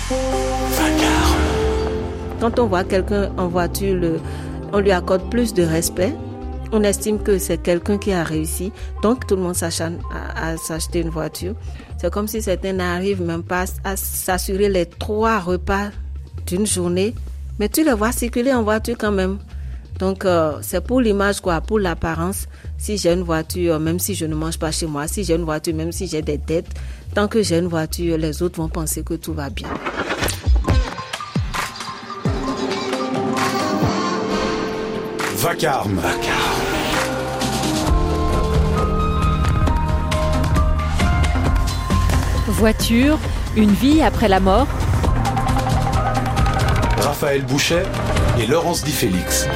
Quand on voit quelqu'un en voiture, on lui accorde plus de respect. On estime que c'est quelqu'un qui a réussi. Donc, tout le monde s'acharne à s'acheter une voiture. C'est comme si certains n'arrivent même pas à s'assurer les 3 repas d'une journée. Mais tu les vois circuler en voiture quand même. Donc, c'est pour l'image, pour l'apparence. Si j'ai une voiture, même si je ne mange pas chez moi, si j'ai une voiture, même si j'ai des dettes, tant que j'ai une voiture, les autres vont penser que tout va bien. Vacarme. Voiture, une vie après la mort. Raphaël Bouchet et Laurence Di Félix.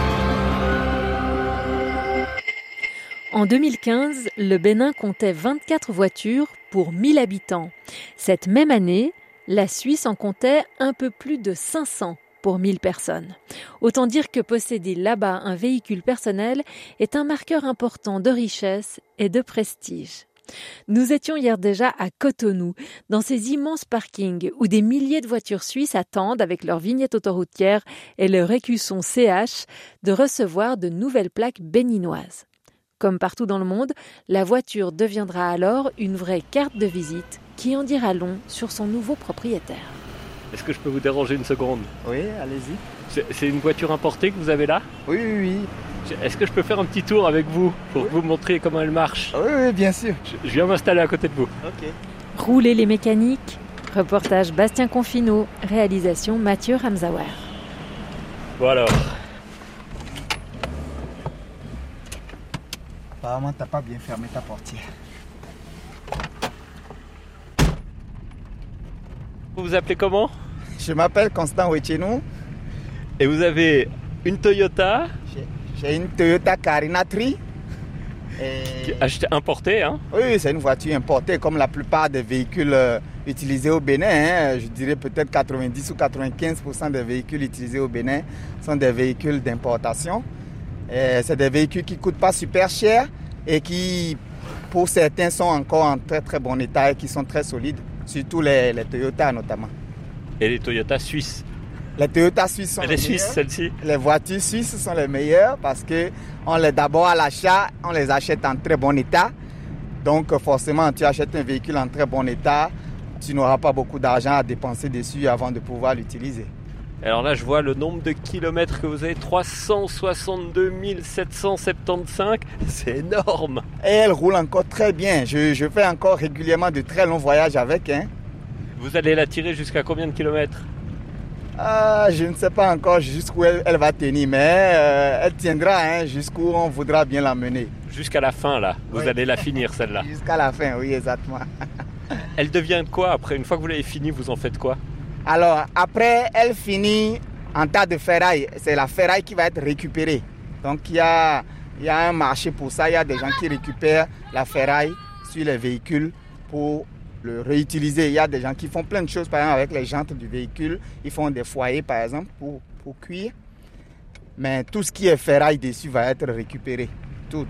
En 2015, le Bénin comptait 24 voitures pour 1000 habitants. Cette même année, la Suisse en comptait un peu plus de 500 pour 1000 personnes. Autant dire que posséder là-bas un véhicule personnel est un marqueur important de richesse et de prestige. Nous étions hier déjà à Cotonou, dans ces immenses parkings où des milliers de voitures suisses attendent avec leur vignette autoroutière et leur écusson CH de recevoir de nouvelles plaques béninoises. Comme partout dans le monde, la voiture deviendra alors une vraie carte de visite qui en dira long sur son nouveau propriétaire. Est-ce que je peux vous déranger une seconde ? Oui, allez-y. C'est une voiture importée que vous avez là ? Oui. Est-ce que je peux faire un petit tour avec vous pour vous montrer comment elle marche ? Oui, bien sûr. Je viens m'installer à côté de vous. Ok. Rouler les mécaniques, reportage Bastien Confineau, réalisation Mathieu Ramzawer. Bon alors. Apparemment, t'as pas bien fermé ta portière. Vous vous appelez comment ? Je m'appelle Constant Wechenou. Et vous avez une Toyota ? J'ai une Toyota Carina Tri. Achetée importée, hein ? Oui, c'est une voiture importée comme la plupart des véhicules utilisés au Bénin. Hein. Je dirais peut-être 90 ou 95% des véhicules utilisés au Bénin sont des véhicules d'importation. C'est des véhicules qui ne coûtent pas super cher et qui, pour certains, sont encore en très très bon état et qui sont très solides, surtout les Toyota notamment. Et les Toyota suisses ? Les Toyota suisses sont les meilleures. Suisses, celles-ci ? Les voitures suisses sont les meilleures parce que d'abord à l'achat, on les achète en très bon état. Donc forcément, tu achètes un véhicule en très bon état, tu n'auras pas beaucoup d'argent à dépenser dessus avant de pouvoir l'utiliser. Alors là, je vois le nombre de kilomètres que vous avez, 362 775, c'est énorme. Et elle roule encore très bien. Je fais encore régulièrement de très longs voyages avec. Hein. Vous allez la tirer jusqu'à combien de kilomètres ? Je ne sais pas encore jusqu'où elle va tenir, mais elle tiendra jusqu'où on voudra bien la mener. Jusqu'à la fin, là. Vous allez la finir, celle-là. Jusqu'à la fin, oui, exactement. Elle devient quoi après ? Une fois que vous l'avez finie, vous en faites quoi ? Alors, après, elle finit en tas de ferraille. C'est la ferraille qui va être récupérée. Donc, il y a un marché pour ça. Il y a des gens qui récupèrent la ferraille sur les véhicules pour le réutiliser. Il y a des gens qui font plein de choses, par exemple, avec les jantes du véhicule. Ils font des foyers, par exemple, pour cuire. Mais tout ce qui est ferraille dessus va être récupéré. Tout.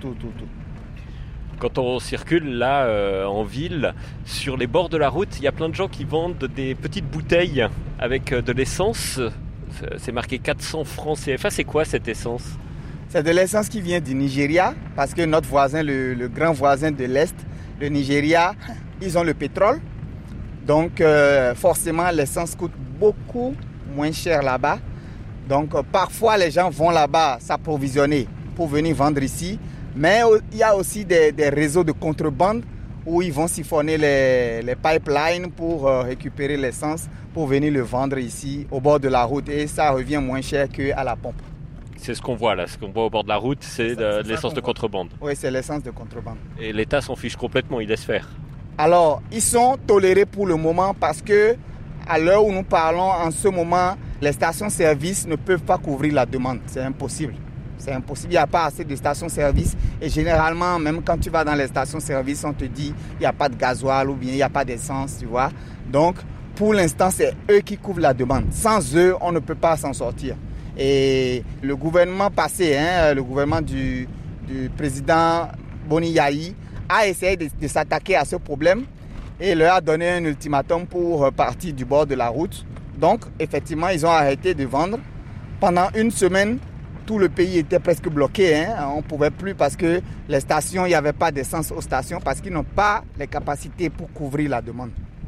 Quand on circule là en ville, sur les bords de la route, il y a plein de gens qui vendent des petites bouteilles avec de l'essence. C'est marqué 400 francs CFA. C'est quoi cette essence ? C'est de l'essence qui vient du Nigeria, parce que notre voisin, le grand voisin de l'Est, le Nigeria, ils ont le pétrole. Donc forcément, l'essence coûte beaucoup moins cher là-bas. Donc parfois, les gens vont là-bas s'approvisionner pour venir vendre ici. Mais il y a aussi des réseaux de contrebande où ils vont siphonner les pipelines pour récupérer l'essence pour venir le vendre ici au bord de la route. Et ça revient moins cher qu'à la pompe. C'est ce qu'on voit là, ce qu'on voit au bord de la route, c'est de l'essence de contrebande. Oui, c'est l'essence de contrebande. Et l'État s'en fiche complètement, il laisse faire. Alors, ils sont tolérés pour le moment parce que à l'heure où nous parlons, en ce moment, les stations-service ne peuvent pas couvrir la demande. C'est impossible. C'est impossible, il n'y a pas assez de stations-service. Et généralement, même quand tu vas dans les stations-service, on te dit il n'y a pas de gasoil ou bien il n'y a pas d'essence, tu vois. Donc, pour l'instant, c'est eux qui couvrent la demande. Sans eux, on ne peut pas s'en sortir. Et le gouvernement passé, le gouvernement du président Boni Yayi, a essayé de s'attaquer à ce problème. et il leur a donné un ultimatum pour partir du bord de la route. Donc, effectivement, ils ont arrêté de vendre. Pendant une semaine, tout le pays était presque bloqué. On ne pouvait plus parce que les stations, il n'y avait pas d'essence aux stations parce qu'ils n'ont pas les capacités pour couvrir la demande.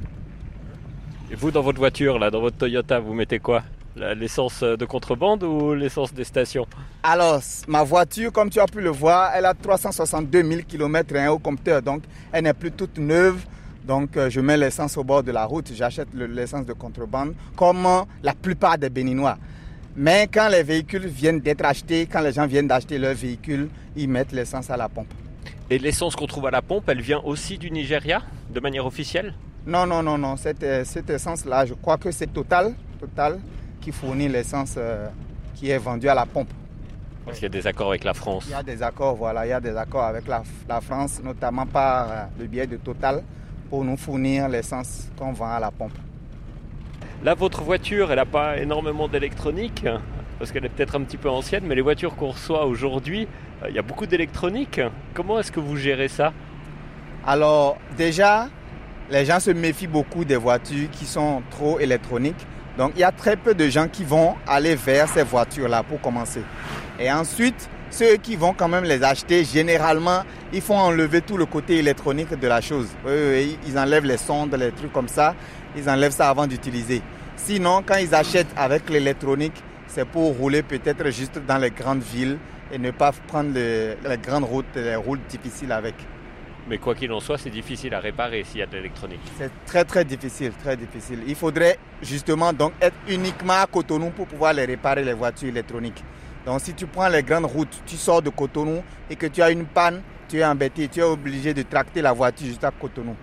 Et vous, dans votre voiture, là, dans votre Toyota, vous mettez quoi ? L'essence de contrebande ou l'essence des stations ? Alors, ma voiture, comme tu as pu le voir, elle a 362 000 km au compteur. Donc, elle n'est plus toute neuve. Donc, je mets l'essence au bord de la route. J'achète l'essence de contrebande, comme la plupart des Béninois. Mais quand les véhicules viennent d'être achetés, quand les gens viennent d'acheter leur véhicule, ils mettent l'essence à la pompe. Et l'essence qu'on trouve à la pompe, elle vient aussi du Nigeria, de manière officielle ? Non. Cette essence-là, je crois que c'est Total qui fournit l'essence qui est vendue à la pompe. Parce qu'il y a des accords avec la France. Il y a des accords, voilà. Il y a des accords avec la France, notamment par le biais de Total, pour nous fournir l'essence qu'on vend à la pompe. Là, votre voiture, elle n'a pas énormément d'électronique, parce qu'elle est peut-être un petit peu ancienne, mais les voitures qu'on reçoit aujourd'hui, il y a beaucoup d'électronique. Comment est-ce que vous gérez ça ? Alors, déjà, les gens se méfient beaucoup des voitures qui sont trop électroniques. Donc, il y a très peu de gens qui vont aller vers ces voitures-là pour commencer. Et ensuite, ceux qui vont quand même les acheter, généralement, ils font enlever tout le côté électronique de la chose. Ils enlèvent les sondes, les trucs comme ça. Ils enlèvent ça avant d'utiliser. Sinon, quand ils achètent avec l'électronique, c'est pour rouler peut-être juste dans les grandes villes et ne pas prendre les grandes routes, les routes difficiles avec. Mais quoi qu'il en soit, c'est difficile à réparer s'il y a de l'électronique. C'est très difficile, très difficile. Il faudrait justement donc être uniquement à Cotonou pour pouvoir les réparer, les voitures électroniques. Donc si tu prends les grandes routes, tu sors de Cotonou et que tu as une panne, tu es embêté, tu es obligé de tracter la voiture juste à Cotonou.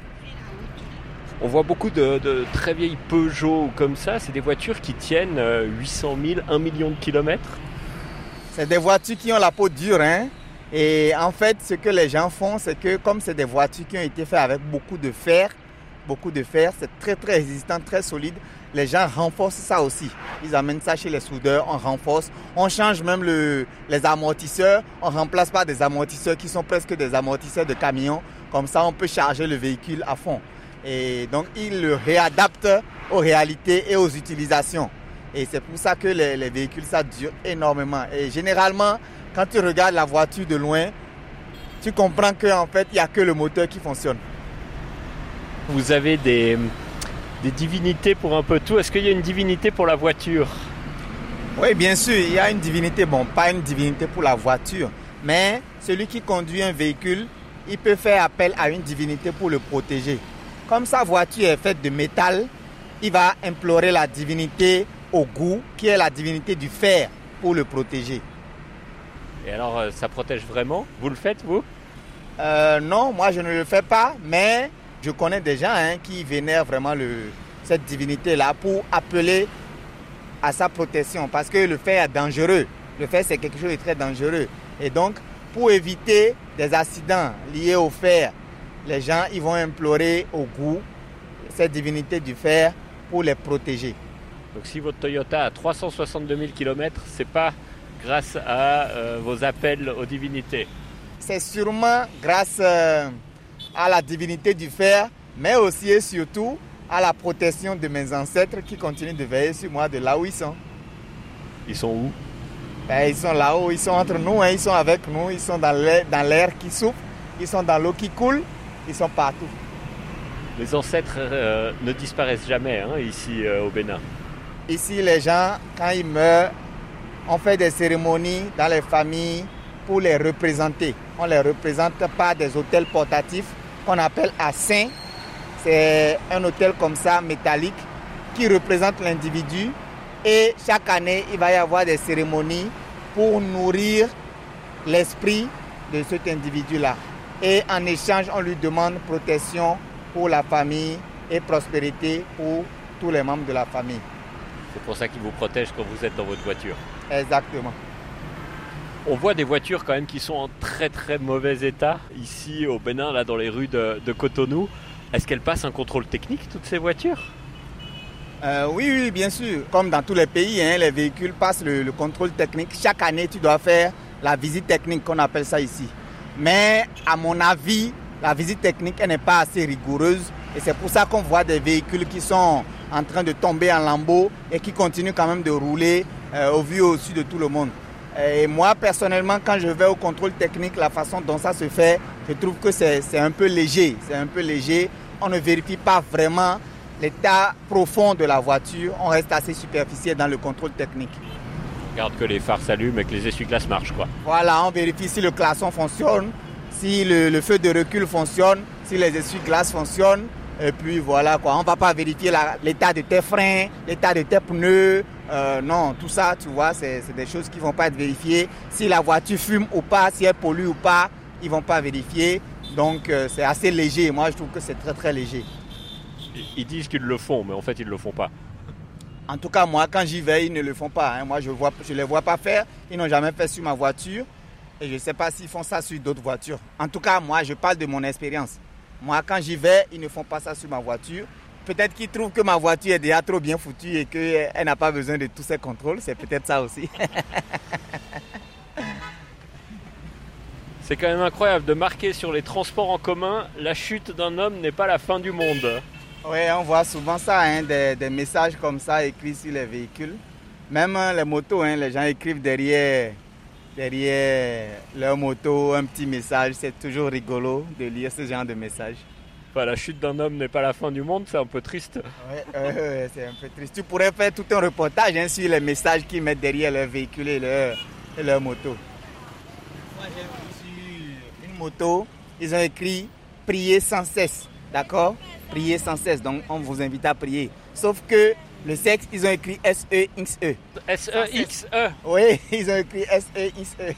On voit beaucoup de très vieilles Peugeot comme ça. C'est des voitures qui tiennent 800 000, 1 million de kilomètres. C'est des voitures qui ont la peau dure. Et en fait, ce que les gens font, c'est que comme c'est des voitures qui ont été faites avec beaucoup de fer, c'est très résistant, très solide. Les gens renforcent ça aussi. Ils amènent ça chez les soudeurs, on renforce. On change même les amortisseurs. On remplace par des amortisseurs qui sont presque des amortisseurs de camion. Comme ça, on peut charger le véhicule à fond. Et donc, ils le réadaptent aux réalités et aux utilisations. Et c'est pour ça que les véhicules, ça dure énormément. Et généralement, quand tu regardes la voiture de loin, tu comprends qu'en fait, il n'y a que le moteur qui fonctionne. Vous avez des divinités pour un peu tout. Est-ce qu'il y a une divinité pour la voiture ? Oui, bien sûr, il y a une divinité. Bon, pas une divinité pour la voiture, mais celui qui conduit un véhicule, il peut faire appel à une divinité pour le protéger. Comme sa voiture est faite de métal, il va implorer la divinité Ogu, qui est la divinité du fer, pour le protéger. Et alors, ça protège vraiment ? Vous le faites, vous ? Non, moi je ne le fais pas, mais je connais des gens qui vénèrent vraiment cette divinité-là pour appeler à sa protection, parce que le fer est dangereux. Le fer, c'est quelque chose de très dangereux. Et donc, pour éviter des accidents liés au fer, les gens ils vont implorer Ogu, cette divinité du fer, pour les protéger. Donc si votre Toyota a 362 000 km, c'est pas grâce à vos appels aux divinités. C'est sûrement grâce à la divinité du fer, mais aussi et surtout à la protection de mes ancêtres qui continuent de veiller sur moi de là où ils sont. Ils sont où ? Ils sont là-haut, ils sont entre nous, ils sont avec nous, ils sont dans l'air qui souffle, ils sont dans l'eau qui coule, ils sont partout. Les ancêtres ne disparaissent jamais ici au Bénin. Ici, les gens, quand ils meurent, on fait des cérémonies dans les familles pour les représenter. On les représente par des autels portatifs qu'on appelle assins. C'est un autel comme ça, métallique, qui représente l'individu. Et chaque année, il va y avoir des cérémonies pour nourrir l'esprit de cet individu-là. Et en échange, on lui demande protection pour la famille et prospérité pour tous les membres de la famille. C'est pour ça qu'il vous protège quand vous êtes dans votre voiture. Exactement. On voit des voitures quand même qui sont en très très mauvais état ici au Bénin, là dans les rues de Cotonou. Est-ce qu'elles passent un contrôle technique, toutes ces voitures ? Oui, bien sûr. Comme dans tous les pays, les véhicules passent le contrôle technique. Chaque année, tu dois faire la visite technique, qu'on appelle ça ici. Mais à mon avis, la visite technique elle n'est pas assez rigoureuse Et c'est pour ça qu'on voit des véhicules qui sont en train de tomber en lambeaux et qui continuent quand même de rouler au vu au-dessus de tout le monde. Et moi, personnellement, quand je vais au contrôle technique, la façon dont ça se fait, je trouve que c'est un peu léger. C'est un peu léger. On ne vérifie pas vraiment l'état profond de la voiture. On reste assez superficiel dans le contrôle technique. On regarde que les phares s'allument et que les essuie-glaces marchent, quoi. Voilà, on vérifie si le klaxon fonctionne, si le feu de recul fonctionne, si les essuie-glaces fonctionnent. Et puis voilà quoi, on ne va pas vérifier l'état de tes freins, l'état de tes pneus. Non, tout ça, tu vois, c'est des choses qui ne vont pas être vérifiées. Si la voiture fume ou pas, si elle pollue ou pas, ils ne vont pas vérifier. Donc c'est assez léger. Moi, je trouve que c'est très très léger. Ils disent qu'ils le font, mais en fait, ils ne le font pas. En tout cas, moi, quand j'y vais, ils ne le font pas. Moi, je ne les vois pas faire. Ils n'ont jamais fait sur ma voiture. Et je ne sais pas s'ils font ça sur d'autres voitures. En tout cas, moi, je parle de mon expérience. Moi, quand j'y vais, ils ne font pas ça sur ma voiture. Peut-être qu'ils trouvent que ma voiture est déjà trop bien foutue et qu'elle n'a pas besoin de tous ces contrôles. C'est peut-être ça aussi. C'est quand même incroyable de marquer sur les transports en commun « La chute d'un homme n'est pas la fin du monde ». Oui, on voit souvent ça, hein, des messages comme ça écrits sur les véhicules. Même les motos, hein, les gens écrivent derrière leur moto un petit message. C'est toujours rigolo de lire ce genre de message. Enfin, la chute d'un homme n'est pas la fin du monde, c'est un peu triste. Oui, c'est un peu triste. Tu pourrais faire tout un reportage hein, sur les messages qu'ils mettent derrière leur véhicule et leur moto. Moi, j'ai vu sur une moto, ils ont écrit « Priez sans cesse ». D'accord? Priez sans cesse. Donc, on vous invite à prier. Sauf que le sexe, ils ont écrit S-E-X-E. S-E-X-E. Oui, ils ont écrit S-E-X-E.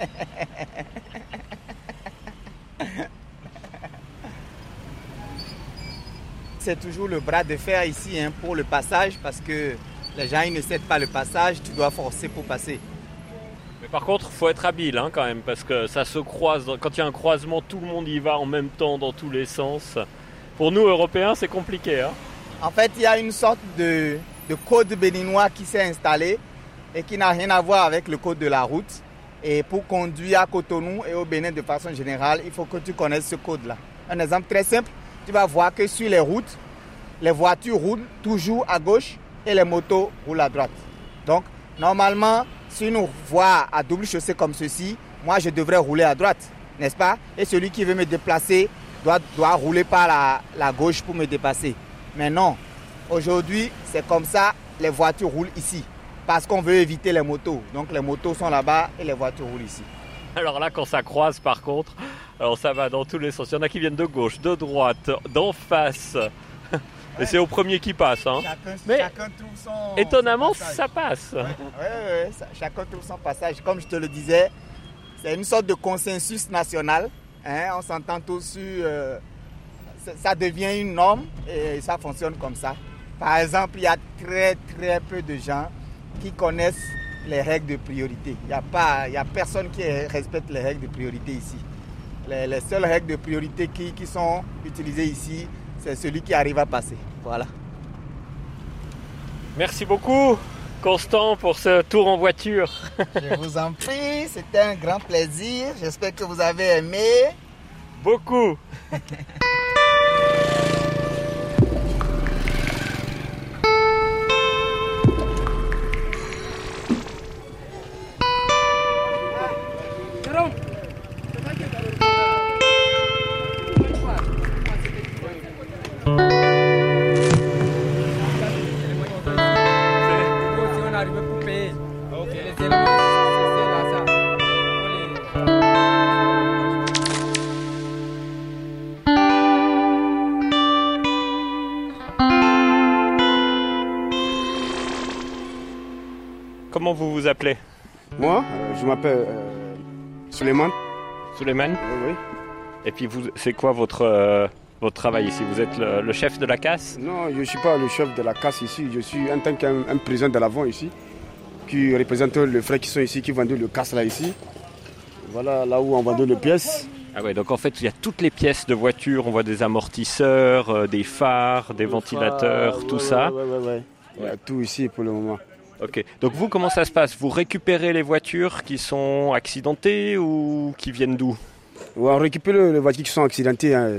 C'est toujours le bras de fer ici hein, pour le passage parce que les gens ils ne cèdent pas le passage, tu dois forcer pour passer. Mais par contre, il faut être habile hein, quand même parce que ça se croise. Quand il y a un croisement, tout le monde y va en même temps dans tous les sens. Pour nous, Européens, c'est compliqué. Hein. En fait, il y a une sorte de code béninois qui s'est installé et qui n'a rien à voir avec le code de la route. Et pour conduire à Cotonou et au Bénin de façon générale, il faut que tu connaisses ce code-là. Un exemple très simple, tu vas voir que sur les routes, les voitures roulent toujours à gauche et les motos roulent à droite. Donc, normalement, sur une voie à double chaussée comme ceci, moi, je devrais rouler à droite, n'est-ce pas? Et celui qui veut me déplacer doit rouler par la gauche pour me dépasser. Mais non, aujourd'hui, c'est comme ça, les voitures roulent ici. Parce qu'on veut éviter les motos. Donc les motos sont là-bas et les voitures roulent ici. Alors là, quand ça croise, par contre, alors ça va dans tous les sens. Il y en a qui viennent de gauche, de droite, d'en face. Et c'est au premier qui passe. Hein. Chacun trouve son étonnamment, passage. Ça passe. Ouais, chacun trouve son passage. Comme je te le disais, c'est une sorte de consensus national. Hein, on s'entend tous sur... ça devient une norme et ça fonctionne comme ça. Par exemple, il y a très très peu de gens qui connaissent les règles de priorité. Il y a personne qui respecte les règles de priorité ici. Les seules règles de priorité qui sont utilisées ici, c'est celui qui arrive à passer. Voilà. Merci beaucoup, Constant, pour ce tour en voiture. Je vous en prie, c'était un grand plaisir. J'espère que vous avez aimé. Beaucoup. Comment vous vous appelez? Moi, je m'appelle Suleiman. Suleiman? Oui. Et puis c'est quoi votre travail ici? Vous êtes le chef de la casse? Non, je ne suis pas le chef de la casse ici. Je suis en tant qu'un président de l'avant ici, qui représente les frères qui sont ici, qui vendent le casse là ici. Voilà là où on vend les pièces. Ah ouais, donc en fait il y a toutes les pièces de voiture, on voit des amortisseurs, des phares, des ventilateurs, tout ça. Ouais. Il y a tout ici pour le moment. Ok, donc vous, comment ça se passe? Vous récupérez les voitures qui sont accidentées ou qui viennent d'où? Ouais, on récupère les voitures qui sont accidentées. Hein.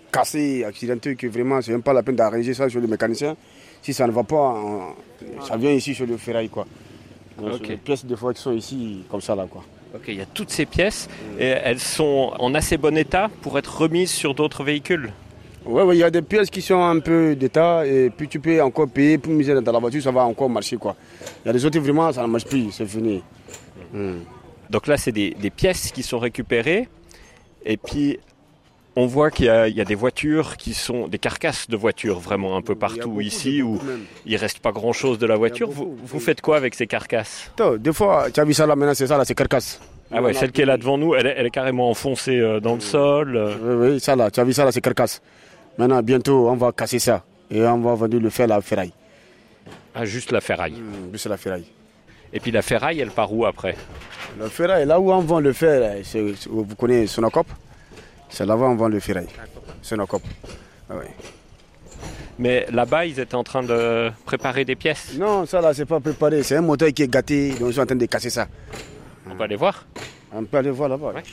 cassé, accidenté, que vraiment, c'est même pas la peine d'arranger ça sur le mécanicien. Si ça ne va pas, ça vient ici sur le ferraille, quoi. Donc, les pièces, des fois, qui sont ici, comme ça, là, quoi. Ok, il y a toutes ces pièces, et elles sont en assez bon état pour être remises sur d'autres véhicules. Oui, il y a des pièces qui sont un peu d'état, et puis tu peux encore payer pour miser dans la voiture, ça va encore marcher, quoi. Il y a des autres, vraiment, ça ne marche plus, c'est fini. Donc là, c'est des pièces qui sont récupérées, et puis on voit qu'il y a des voitures qui sont des carcasses de voitures vraiment un peu partout ici où il reste pas grand chose de la voiture. Vous faites quoi avec ces carcasses? Des fois, tu as vu ça là maintenant, c'est ça là, c'est carcasse. Ah ouais, celle qui est là devant nous, elle est carrément enfoncée dans le sol. Oui, ça là, tu as vu ça là, c'est carcasse. Maintenant, bientôt, on va casser ça et on va vendre le fer, la ferraille. Ah, juste la ferraille. Juste la ferraille. Et puis la ferraille, elle part où après? La ferraille, là où on vend le fer, vous connaissez Sonacop? C'est là-bas on vend le ferraille. Sonacop. Ah, oui. Mais là-bas, ils étaient en train de préparer des pièces. Non, ça là, c'est pas préparé. C'est un moteur qui est gâté, donc ils sont en train de casser ça. On peut aller voir? On peut aller voir là-bas. Ouais.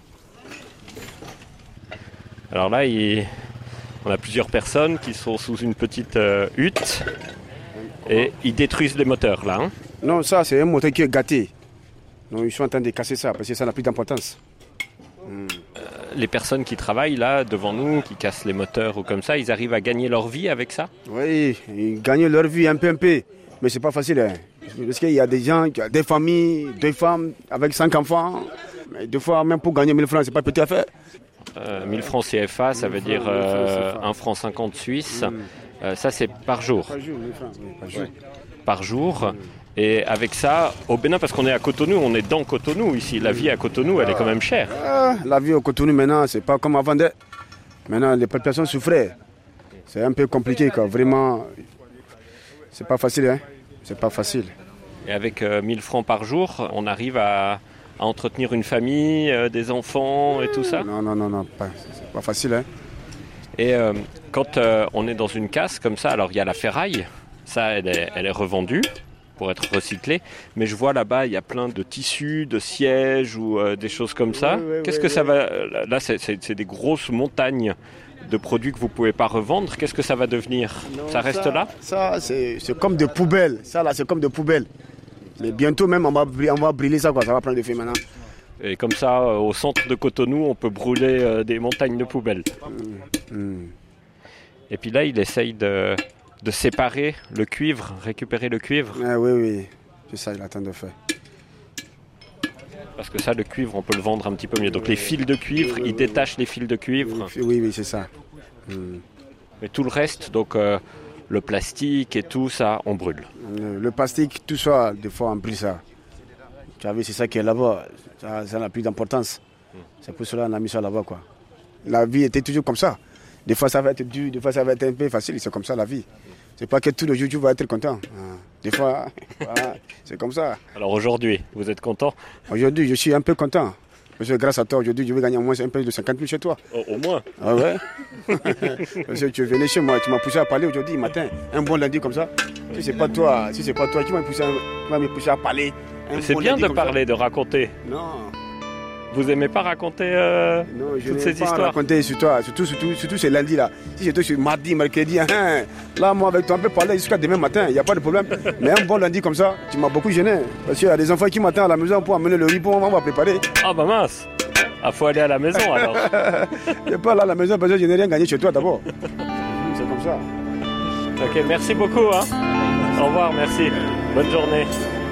Alors là, on a plusieurs personnes qui sont sous une petite hutte et ils détruisent les moteurs là. Hein? Non, ça c'est un moteur qui est gâté. Donc ils sont en train de casser ça parce que ça n'a plus d'importance. Les personnes qui travaillent là devant nous, qui cassent les moteurs ou comme ça, ils arrivent à gagner leur vie avec ça? Oui, ils gagnent leur vie un peu. Mais c'est pas facile. Hein. Parce qu'il y a des gens, des familles, 2 femmes avec 5 enfants. Mais des fois, même pour gagner 1000 francs, c'est pas petit à faire. 1000 francs CFA, ça veut dire 1 franc 50 suisse. Ça, c'est par jour. Par jour, 1000 francs. Oui, par jour. Ouais. Par jour. Et avec ça, au Bénin, parce qu'on est à Cotonou, on est dans Cotonou ici. La vie à Cotonou, elle est quand même chère. La vie au Cotonou maintenant, c'est pas comme avant. Maintenant, les populations souffraient. C'est un peu compliqué, quoi. Vraiment, c'est pas facile. Hein. C'est pas facile. Et avec 1000 francs par jour, on arrive à entretenir une famille, des enfants et tout ça? Non, c'est pas facile. Hein. Et quand on est dans une casse comme ça, alors il y a la ferraille, ça elle est revendue pour être recyclée, mais je vois là-bas il y a plein de tissus, de sièges ou des choses comme ça. Oui, Qu'est-ce que ça va... Là c'est des grosses montagnes de produits que vous ne pouvez pas revendre. Qu'est-ce que ça va devenir? Ça reste là? Ça c'est comme des poubelles. Ça là c'est comme des poubelles. Mais bientôt même on va brûler ça, quoi. Ça va prendre des feu maintenant. Et comme ça, au centre de Cotonou, on peut brûler des montagnes de poubelles. Et puis là, il essaye de séparer le cuivre, récupérer le cuivre. Oui, c'est ça qu'il attend de faire. Parce que ça, le cuivre, on peut le vendre un petit peu mieux. Donc les fils de cuivre, ils détachent les fils de cuivre. Oui, c'est ça. Mais tout le reste, donc le plastique et tout ça, on brûle. Le plastique, tout ça, des fois on brûle ça. Tu as vu, c'est ça qui est là-bas. Ça n'a plus d'importance. C'est pour cela qu'on a mis ça là-bas, quoi. La vie était toujours comme ça. Des fois ça va être dur, des fois ça va être un peu facile. C'est comme ça la vie. C'est pas que tout le jour tu vas être content. Des fois, c'est comme ça. Alors aujourd'hui, vous êtes content? Aujourd'hui, je suis un peu content. Parce que grâce à toi, aujourd'hui, je vais gagner au moins un peu de 50 000 chez toi. Au moins? Ah ouais. Parce que tu es venu chez moi, tu m'as poussé à parler aujourd'hui matin, un bon lundi comme ça. Si c'est pas toi qui m'as poussé à parler. C'est bien de parler, de raconter. Non. Vous aimez pas raconter toutes ces histoires? Raconter sur toi, surtout c'est lundi là. Si c'était sur mardi, mercredi, là moi avec toi on peut parler jusqu'à demain matin, il n'y a pas de problème. Mais un bon lundi comme ça, tu m'as beaucoup gêné. Parce qu'il y a des enfants qui m'attendent à la maison pour amener le riz, on va préparer. Ah bah mince. Ah, faut aller à la maison alors. Je n'ai pas là à la maison parce que je n'ai rien gagné chez toi d'abord. C'est comme ça. Ok, merci beaucoup. Hein. Au revoir, merci. Bonne journée.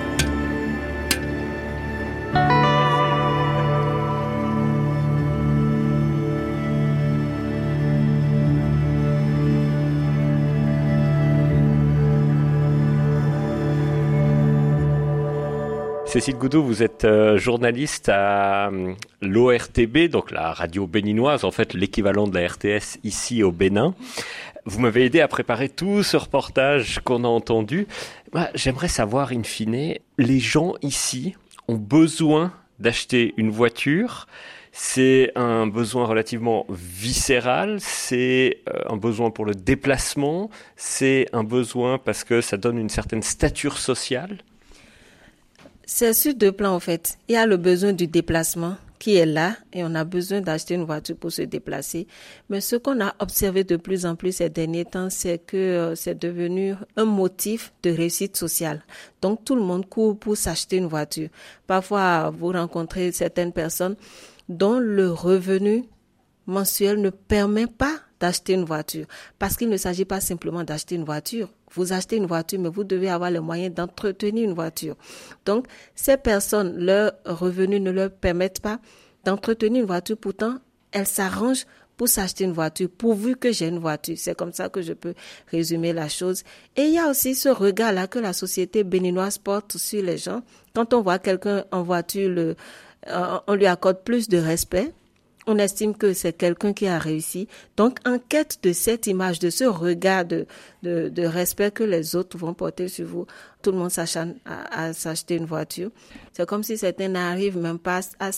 Cécile Goudou, vous êtes journaliste à l'ORTB, donc la radio béninoise, en fait l'équivalent de la RTS ici au Bénin. Vous m'avez aidé à préparer tout ce reportage qu'on a entendu. Moi, j'aimerais savoir, in fine, les gens ici ont besoin d'acheter une voiture. C'est un besoin relativement viscéral, c'est un besoin pour le déplacement, c'est un besoin parce que ça donne une certaine stature sociale. C'est sur 2 plans en fait. Il y a le besoin du déplacement qui est là et on a besoin d'acheter une voiture pour se déplacer. Mais ce qu'on a observé de plus en plus ces derniers temps, c'est que c'est devenu un motif de réussite sociale. Donc tout le monde court pour s'acheter une voiture. Parfois, vous rencontrez certaines personnes dont le revenu mensuel ne permet pas d'acheter une voiture. Parce qu'il ne s'agit pas simplement d'acheter une voiture. Vous achetez une voiture, mais vous devez avoir les moyens d'entretenir une voiture. Donc, ces personnes, leurs revenus ne leur permettent pas d'entretenir une voiture. Pourtant, elles s'arrangent pour s'acheter une voiture, pourvu que j'ai une voiture. C'est comme ça que je peux résumer la chose. Et il y a aussi ce regard-là que la société béninoise porte sur les gens. Quand on voit quelqu'un en voiture, on lui accorde plus de respect. On estime que c'est quelqu'un qui a réussi. Donc, en quête de cette image, de ce regard de respect que les autres vont porter sur vous, tout le monde s'acharne à s'acheter une voiture. C'est comme si certains n'arrivent même pas à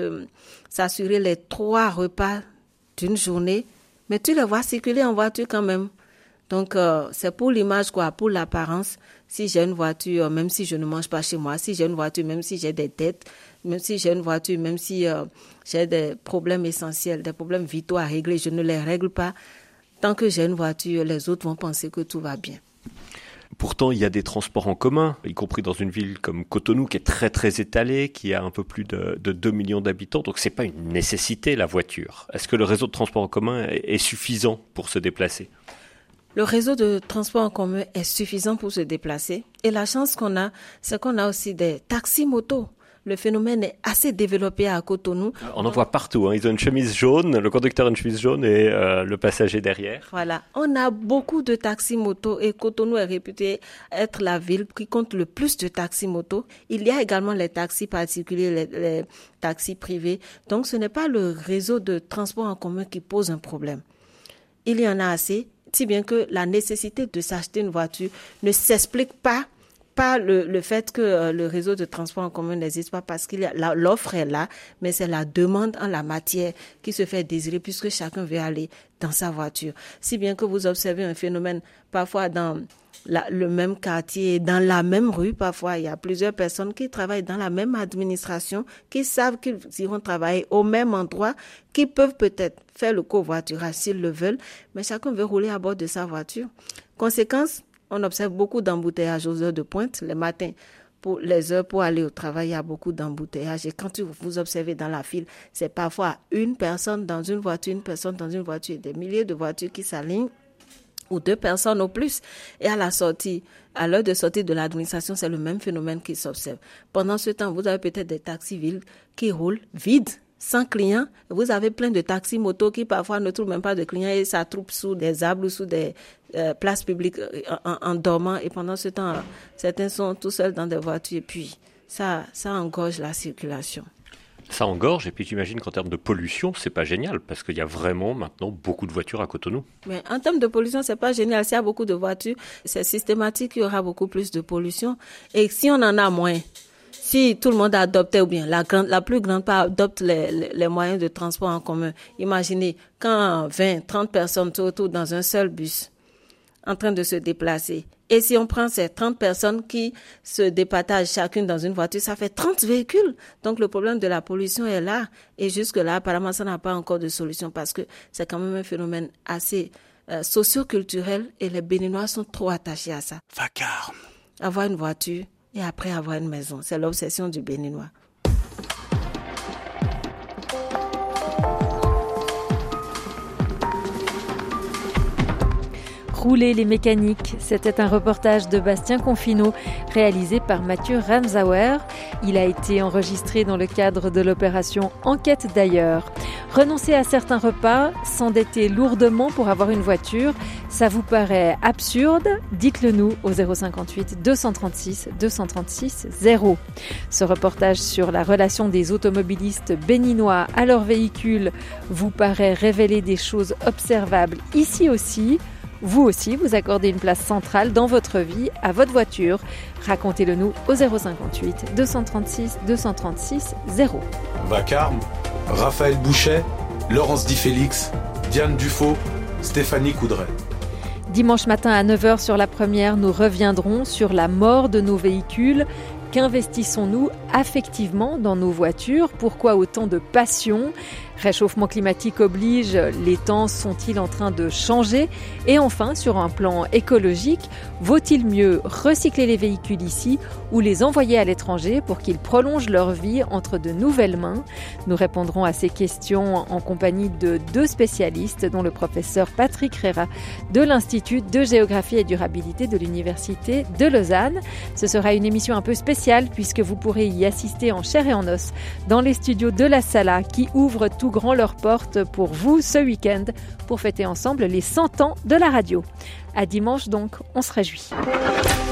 s'assurer les 3 repas d'une journée, mais tu les vois circuler en voiture quand même. Donc, c'est pour l'image, pour l'apparence. Si j'ai une voiture, même si je ne mange pas chez moi, si j'ai une voiture, même si j'ai des dettes, même si j'ai une voiture, même si j'ai des problèmes essentiels, des problèmes vitaux à régler, je ne les règle pas. Tant que j'ai une voiture, les autres vont penser que tout va bien. Pourtant, il y a des transports en commun, y compris dans une ville comme Cotonou, qui est très très étalée, qui a un peu plus de 2 millions d'habitants. Donc, c'est pas une nécessité, la voiture. Est-ce que le réseau de transport en commun est suffisant pour se déplacer ? Le réseau de transport en commun est suffisant pour se déplacer. Et la chance qu'on a, c'est qu'on a aussi des taxis-motos. Le phénomène est assez développé à Cotonou. On en voit partout. Ils ont une chemise jaune, le conducteur a une chemise jaune et le passager derrière. Voilà. On a beaucoup de taxis-motos et Cotonou est réputé être la ville qui compte le plus de taxis-motos. Il y a également les taxis particuliers, les taxis privés. Donc, ce n'est pas le réseau de transport en commun qui pose un problème. Il y en a assez. Si bien que la nécessité de s'acheter une voiture ne s'explique pas par le fait que le réseau de transport en commun n'existe pas, parce que l'offre est là, mais c'est la demande en la matière qui se fait désirer puisque chacun veut aller dans sa voiture. Si bien que vous observez un phénomène parfois dans le même quartier, dans la même rue, parfois il y a plusieurs personnes qui travaillent dans la même administration, qui savent qu'ils iront travailler au même endroit, qui peuvent peut-être faire le covoiturage s'ils le veulent, mais chacun veut rouler à bord de sa voiture. Conséquence, on observe beaucoup d'embouteillages aux heures de pointe. Les matins, pour les heures pour aller au travail, il y a beaucoup d'embouteillages. Et quand vous observez dans la file, c'est parfois une personne dans une voiture, des milliers de voitures qui s'alignent, ou 2 personnes au plus. Et à la sortie, à l'heure de sortie de l'administration, c'est le même phénomène qui s'observe. Pendant ce temps, vous avez peut-être des taxis-villes qui roulent vides, sans clients. Vous avez plein de taxis-motos qui parfois ne trouvent même pas de clients et s'attroupent sous des arbres ou sous des places publiques en dormant. Et pendant ce temps, certains sont tout seuls dans des voitures. Et puis, ça engorge la circulation. Ça engorge, et puis j'imagine qu'en termes de pollution, c'est pas génial, parce qu'il y a vraiment maintenant beaucoup de voitures à Cotonou. Mais en termes de pollution, c'est pas génial. S'il y a beaucoup de voitures, c'est systématique, il y aura beaucoup plus de pollution. Et si on en a moins, si tout le monde adoptait, ou bien la plus grande part adopte les moyens de transport en commun, imaginez quand 20, 30 personnes se retrouvent dans un seul bus en train de se déplacer. Et si on prend ces 30 personnes qui se départagent chacune dans une voiture, ça fait 30 véhicules. Donc le problème de la pollution est là. Et jusque-là, apparemment, ça n'a pas encore de solution parce que c'est quand même un phénomène assez socio-culturel et les Béninois sont trop attachés à ça. Vacarme. Avoir une voiture et après avoir une maison, c'est l'obsession du Béninois. Rouler les mécaniques, c'était un reportage de Bastien Confineau réalisé par Mathieu Ramsauer. Il a été enregistré dans le cadre de l'opération Enquête d'ailleurs. Renoncer à certains repas, s'endetter lourdement pour avoir une voiture, ça vous paraît absurde? Dites-le nous au 058 236 236 0. Ce reportage sur la relation des automobilistes béninois à leur véhicule vous paraît révéler des choses observables ici aussi. Vous aussi, vous accordez une place centrale dans votre vie à votre voiture. Racontez-le nous au 058 236 236 0. Vacarme, Raphaël Bouchet, Laurence Di Félix, Diane Dufaux, Stéphanie Coudray. Dimanche matin à 9h sur la première, nous reviendrons sur la mort de nos véhicules. qu'investissons-nous affectivement dans nos voitures ? Pourquoi autant de passion ? Réchauffement climatique oblige, les temps sont-ils en train de changer ? Et enfin, sur un plan écologique, vaut-il mieux recycler les véhicules ici ou les envoyer à l'étranger pour qu'ils prolongent leur vie entre de nouvelles mains ? Nous répondrons à ces questions en compagnie de 2 spécialistes, dont le professeur Patrick Rera de l'Institut de géographie et durabilité de l'Université de Lausanne. Ce sera une émission un peu spéciale puisque vous pourrez y assister en chair et en os dans les studios de la Sala qui ouvrent tout grand leurs portes pour vous ce week-end pour fêter ensemble les 100 ans de la radio. À dimanche donc, on se réjouit.